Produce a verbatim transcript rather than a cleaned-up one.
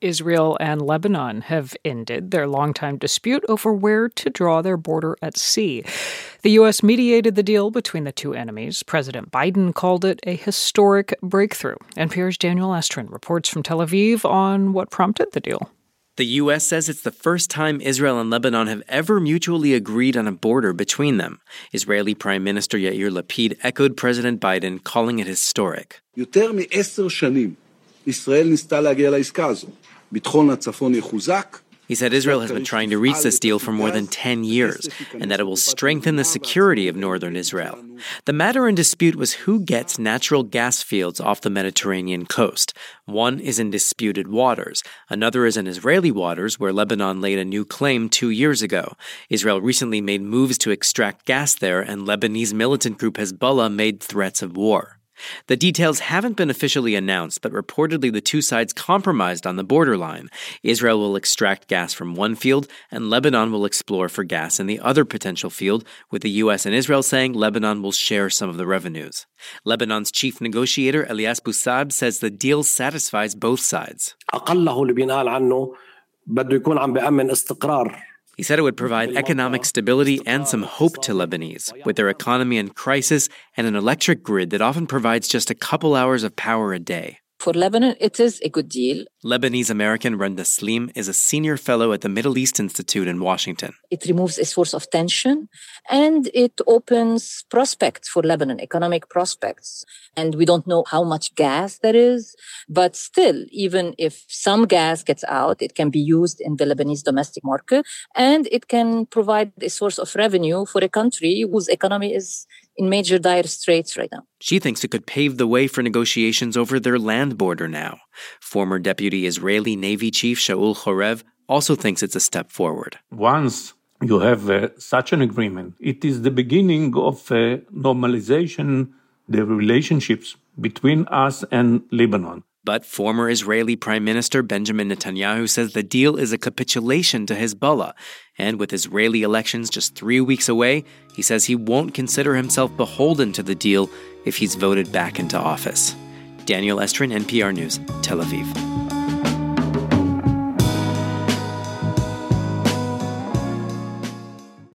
Israel and Lebanon have ended their longtime dispute over where to draw their border at sea. The U S mediated the deal between the two enemies. President Biden called it a historic breakthrough. N P R's Daniel Estrin reports from Tel Aviv on what prompted the deal. The U S says it's the first time Israel and Lebanon have ever mutually agreed on a border between them. Israeli Prime Minister Yair Lapid echoed President Biden, calling it historic. יותר מעשר שנים ישראל ניסתה להגיע לעסקה הזו. ביטחון הצפון יחוזק. He said Israel has been trying to reach this deal for more than ten years, and that it will strengthen the security of northern Israel. The matter in dispute was who gets natural gas fields off the Mediterranean coast. One is in disputed waters. Another is in Israeli waters, where Lebanon laid a new claim two years ago. Israel recently made moves to extract gas there, and Lebanese militant group Hezbollah made threats of war. The details haven't been officially announced, but reportedly the two sides compromised on the borderline. Israel will extract gas from one field, and Lebanon will explore for gas in the other potential field, with the U S and Israel saying Lebanon will share some of the revenues. Lebanon's chief negotiator, Elias Boussab, says the deal satisfies both sides. He said it would provide economic stability and some hope to Lebanese, with their economy in crisis and an electric grid that often provides just a couple hours of power a day. For Lebanon, it is a good deal. Lebanese-American Renda Slim is a senior fellow at the Middle East Institute in Washington. It removes a source of tension, and it opens prospects for Lebanon, economic prospects. And we don't know how much gas there is, but still, even if some gas gets out, it can be used in the Lebanese domestic market, and it can provide a source of revenue for a country whose economy is in major dire straits right now. She thinks it could pave the way for negotiations over their land border now. Former Deputy Israeli Navy Chief Shaul Chorev also thinks it's a step forward. Once you have uh, such an agreement, it is the beginning of uh, normalization, the relationships between us and Lebanon. But former Israeli Prime Minister Benjamin Netanyahu says the deal is a capitulation to Hezbollah. And with Israeli elections just three weeks away, he says he won't consider himself beholden to the deal if he's voted back into office. Daniel Estrin, N P R News, Tel Aviv.